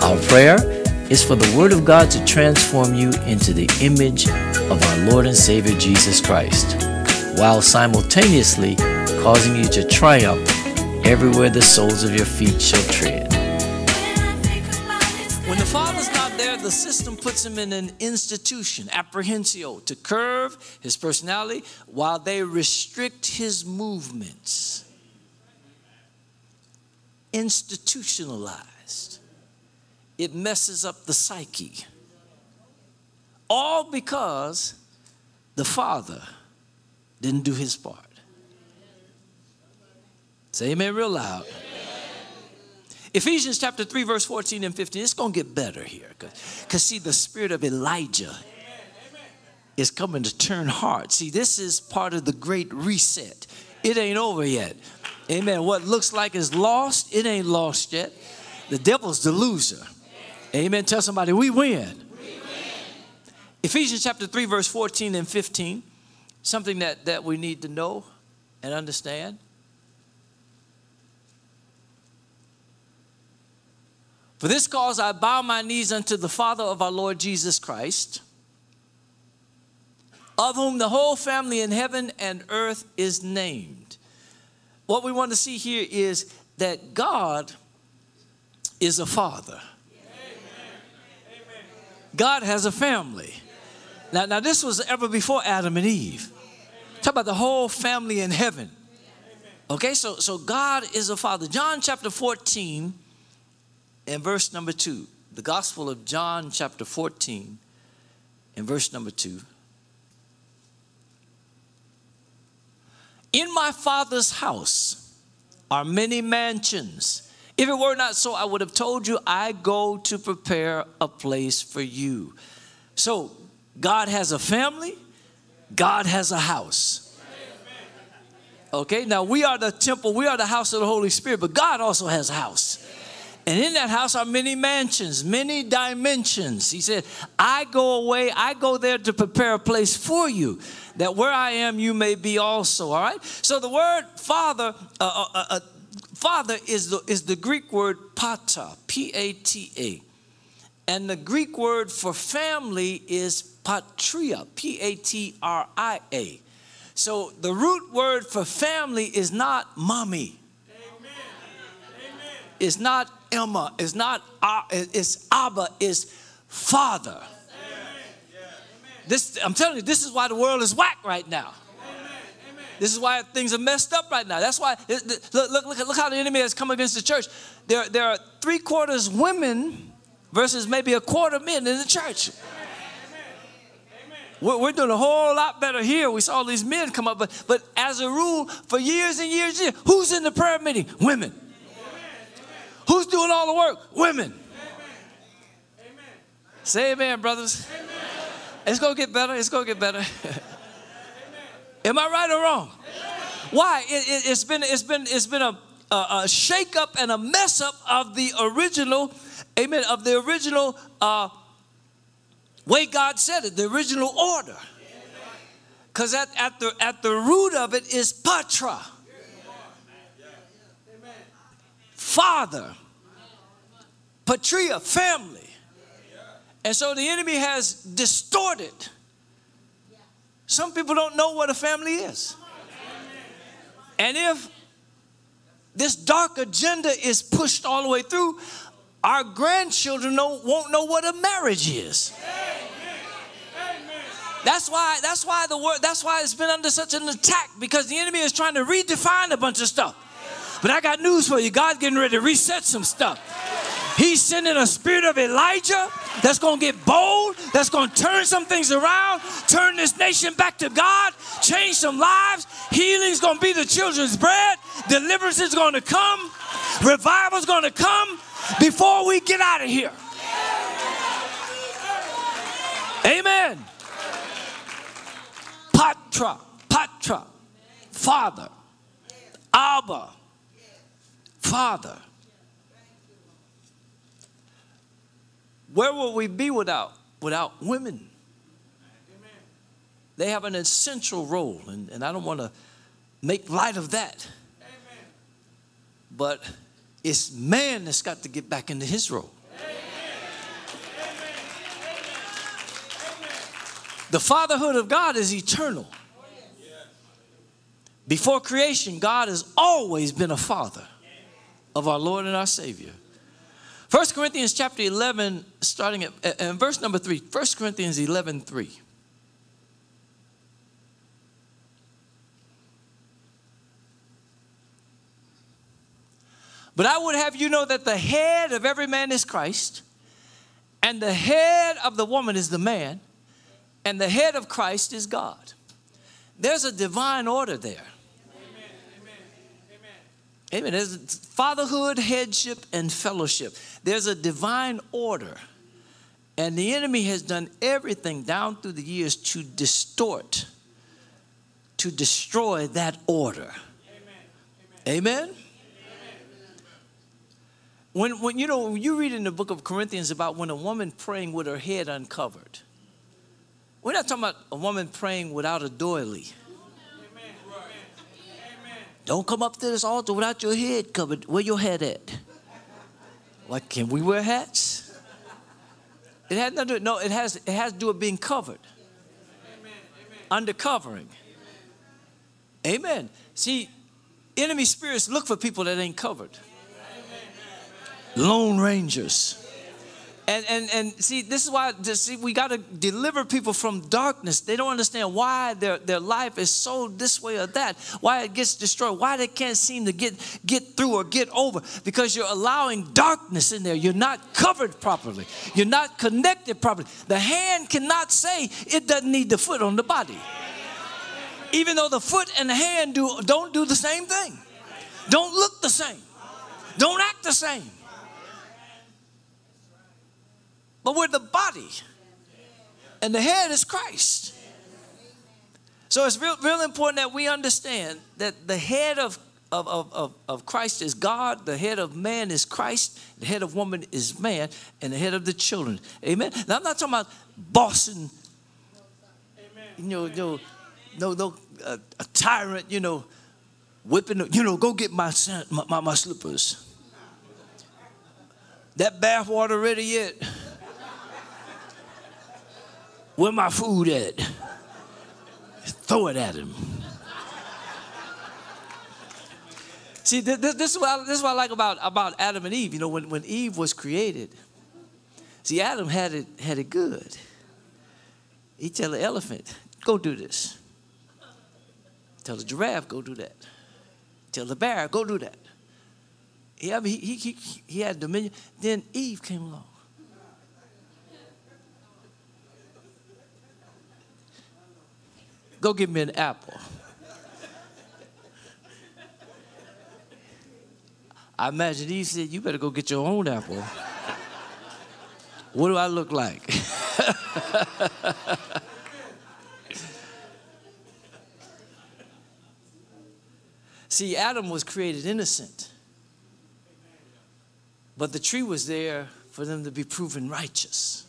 Our prayer is for the Word of God to transform you into the image of our Lord and Savior Jesus Christ, while simultaneously causing you to triumph everywhere the soles of your feet shall tread. When the Father's not there, the system puts him in an institution, apprehensio, to curve his personality while they restrict his movements. Institutionalized. It messes up the psyche. All because the Father didn't do his part. Say amen real loud. Ephesians chapter 3, verse 14 and 15. It's going to get better here. Because see, the spirit of Elijah is coming to turn hearts. See, this is part of the great reset. It ain't over yet. Amen. What looks like is lost, it ain't lost yet. The devil's the loser. Amen. Tell somebody, we win. Ephesians chapter 3, verse 14 and 15. Something that we need to know and understand. For this cause I bow my knees unto the Father of our Lord Jesus Christ, of whom the whole family in heaven and earth is named. What we want to see here is that God is a father. God has a family. Now this was ever before Adam and Eve. Talk about the whole family in heaven. Okay, so God is a father. John chapter 14 and verse number 2. The Gospel of John chapter 14 and verse number 2. In my Father's house are many mansions. If it were not so, I would have told you, I go to prepare a place for you. So God has a family. God has a house. Okay, now we are the temple. We are the house of the Holy Spirit, but God also has a house. And in that house are many mansions, many dimensions. He said, I go away, I go there to prepare a place for you, that where I am, you may be also. All right? So the word father, father is the Greek word pata, P-A-T-A. And the Greek word for family is patria, P-A-T-R-I-A. So the root word for family is not mommy. Amen. It's not Emma. It's not, it's Abba. It's father. This, I'm telling you, this is why the world is whack right now. This is why things are messed up right now. That's why, look how the enemy has come against the church. There are 3/4 women versus maybe 1/4 men in the church. We're doing a whole lot better here. We saw these men come up. But as a rule, for years and years, who's in the prayer meeting? Women. Who's doing all the work? Women. Say amen, brothers. It's going to get better. It's going to get better. Am I right or wrong? Why? It's been a shake up and a mess up of the original, amen, of the original way God said it, the original order. Because at the root of it is patra, father, patria, family. And so the enemy has distorted. Some people don't know what a family is. And if this dark agenda is pushed all the way through, our grandchildren won't know what a marriage is. That's why it's been under such an attack, because the enemy is trying to redefine a bunch of stuff. But I got news for you. God's getting ready to reset some stuff. He's sending a spirit of Elijah that's going to get bold, that's going to turn some things around, turn this nation back to God, change some lives. Healing is going to be the children's bread. Deliverance is going to come. Revival is going to come before we get out of here. Amen. Patra, father. Abba, father. Where will we be without women? They have an essential role, and I don't want to make light of that. But it's man that's got to get back into his role. The fatherhood of God is eternal. Before creation, God has always been a father of our Lord and our Savior. 1 Corinthians chapter 11, starting at verse number 3. 1 Corinthians 11:3. But I would have you know that the head of every man is Christ, and the head of the woman is the man, and the head of Christ is God. There's a divine order there. Amen. There's fatherhood, headship, and fellowship. There's a divine order. And the enemy has done everything down through the years to distort, to destroy that order. Amen? When you read in the book of Corinthians about when a woman praying with her head uncovered. We're not talking about a woman praying without a doily. Don't come up to this altar without your head covered. Where your head at? Like, can we wear hats? It has nothing to do. No, it has to do with being covered. Under covering. Amen. See, enemy spirits look for people that ain't covered. Lone rangers. And see, this is why we got to deliver people from darkness. They don't understand why their life is so this way or that, why it gets destroyed, why they can't seem to get through or get over, because you're allowing darkness in there. You're not covered properly. You're not connected properly. The hand cannot say it doesn't need the foot on the body. Even though the foot and the hand don't do the same thing. Don't look the same. Don't act the same. But we're the body, and the head is Christ. So it's real important that we understand that the head of Christ is God, the head of man is Christ, the head of woman is man, and the head of the children. Amen. Now I'm not talking about bossing, a tyrant, whipping, go get my slippers. That bath water ready yet? Where my food at? Throw it at him. See, this is what I like about Adam and Eve. When Eve was created, see, Adam had it good. He tell the elephant, go do this. Tell the giraffe, go do that. Tell the bear, go do that. He had dominion. Then Eve came along. Go get me an apple. I imagine Eve said, you better go get your own apple. What do I look like? See, Adam was created innocent. But the tree was there for them to be proven righteous.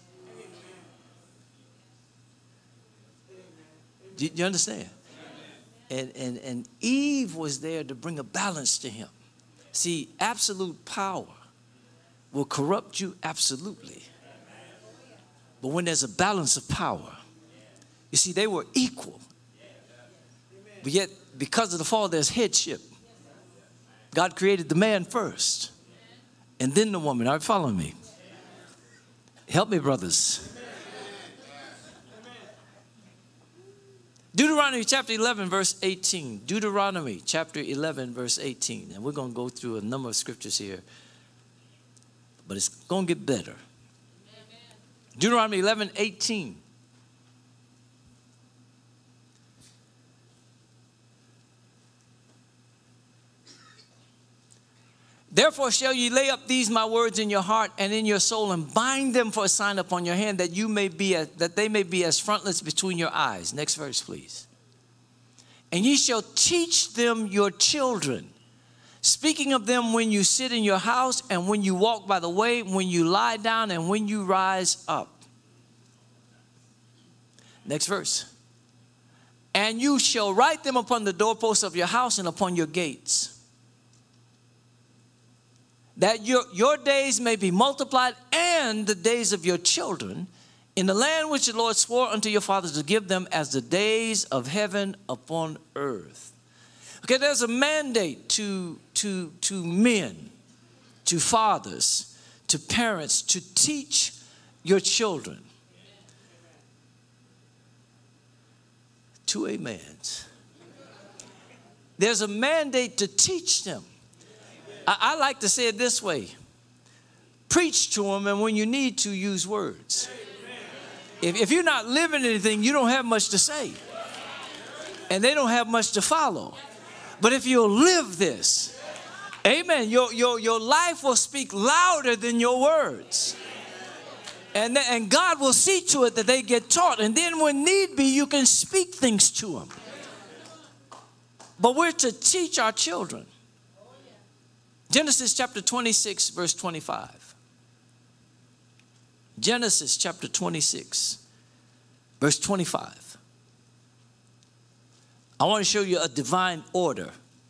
Do you understand? And Eve was there to bring a balance to him. See, absolute power will corrupt you absolutely. But when there's a balance of power, you see, they were equal. But yet, because of the fall, there's headship. God created the man first, and then the woman. Are you following me? Help me, brothers. Deuteronomy chapter 11, verse 18. Deuteronomy chapter 11, verse 18. And we're going to go through a number of scriptures here. But it's going to get better. Deuteronomy 11, 18. Therefore shall ye lay up these my words in your heart and in your soul, and bind them for a sign upon your hand, that they may be as frontlets between your eyes. Next verse, please. And ye shall teach them your children, speaking of them when you sit in your house, and when you walk by the way, when you lie down, and when you rise up. Next verse. And you shall write them upon the doorposts of your house and upon your gates, that your days may be multiplied, and the days of your children, in the land which the Lord swore unto your fathers to give them as the days of heaven upon earth. Okay, there's a mandate to men, to fathers, to parents, to teach your children. 2 amens. There's a mandate to teach them. I like to say it this way. Preach to them, and when you need to, use words. If you're not living anything, you don't have much to say. And they don't have much to follow. But if you'll live this, amen, your life will speak louder than your words. And God will see to it that they get taught. And then when need be, you can speak things to them. But we're to teach our children. Genesis chapter 26, verse 25. Genesis chapter 26, verse 25. I want to show you a divine order.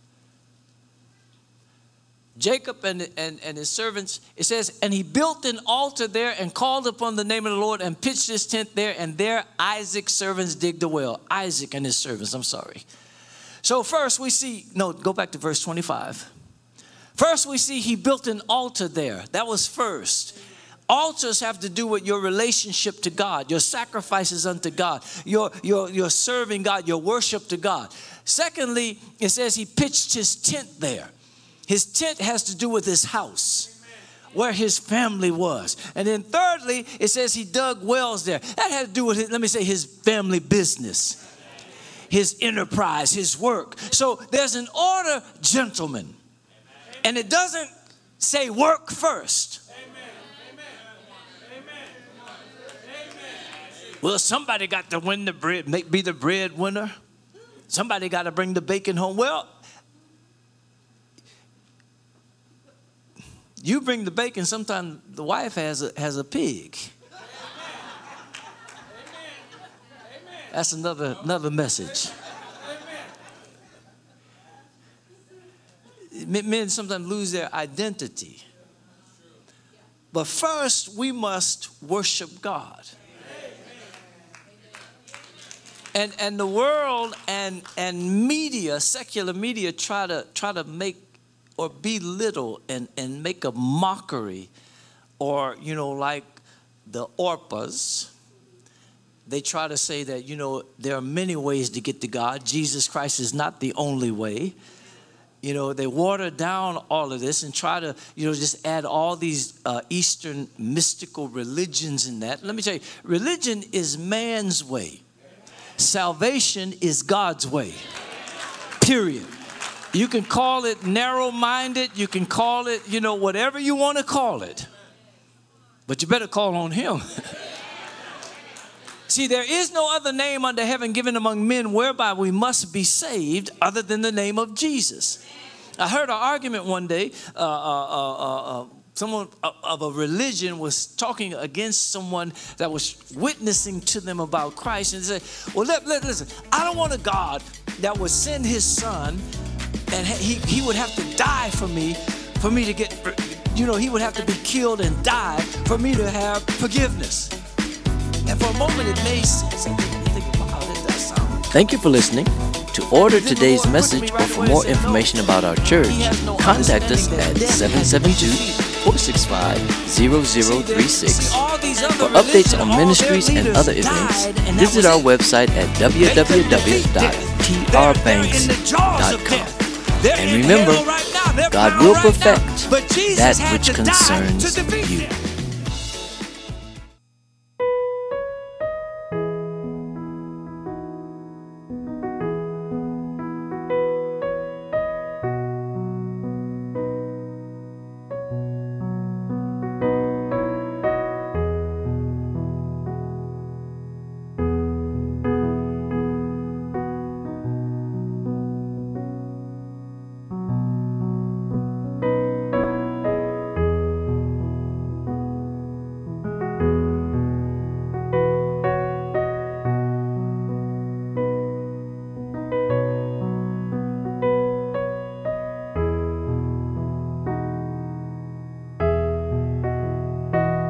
Jacob and his servants, it says, and he built an altar there and called upon the name of the Lord and pitched his tent there, and there Isaac's servants digged a well. Isaac and his servants, I'm sorry. So first we see, no, go back to verse 25. First we see he built an altar there. That was first. Altars have to do with your relationship to God, your sacrifices unto God, your serving God, your worship to God. Secondly, it says he pitched his tent there. His tent has to do with his house, where his family was. And then thirdly, it says he dug wells there. That had to do with, his family business, his enterprise, his work. So there's an order, gentlemen. And it doesn't say work first. Well, somebody got to win the bread, be the breadwinner. Somebody got to bring the bacon home. Well, you bring the bacon, sometimes the wife has a pig. That's another message. Men sometimes lose their identity. But first, we must worship God. And the world and media, secular media, try to make or belittle and make a mockery, or like the Orpas. They try to say that there are many ways to get to God. Jesus Christ is not the only way. They water down all of this and try to just add all these Eastern mystical religions in that. Let me tell you, religion is man's way. Salvation is God's way, period. You can call it narrow-minded. You can call it, whatever you want to call it. But you better call on him. See, there is no other name under heaven given among men whereby we must be saved other than the name of Jesus. I heard an argument one day. Someone of a religion was talking against someone that was witnessing to them about Christ, and said, well, listen, I don't want a God that would send his son and he would have to die for me to get, he would have to be killed and die for me to have forgiveness. And for a moment it made sense. I think, wow, that does sound. Thank you for listening. To order today's message or for more information about our church, contact us at 772-465-0036. For updates on ministries and other events, visit our website at www.trbanks.com. And remember, God will perfect that which concerns you.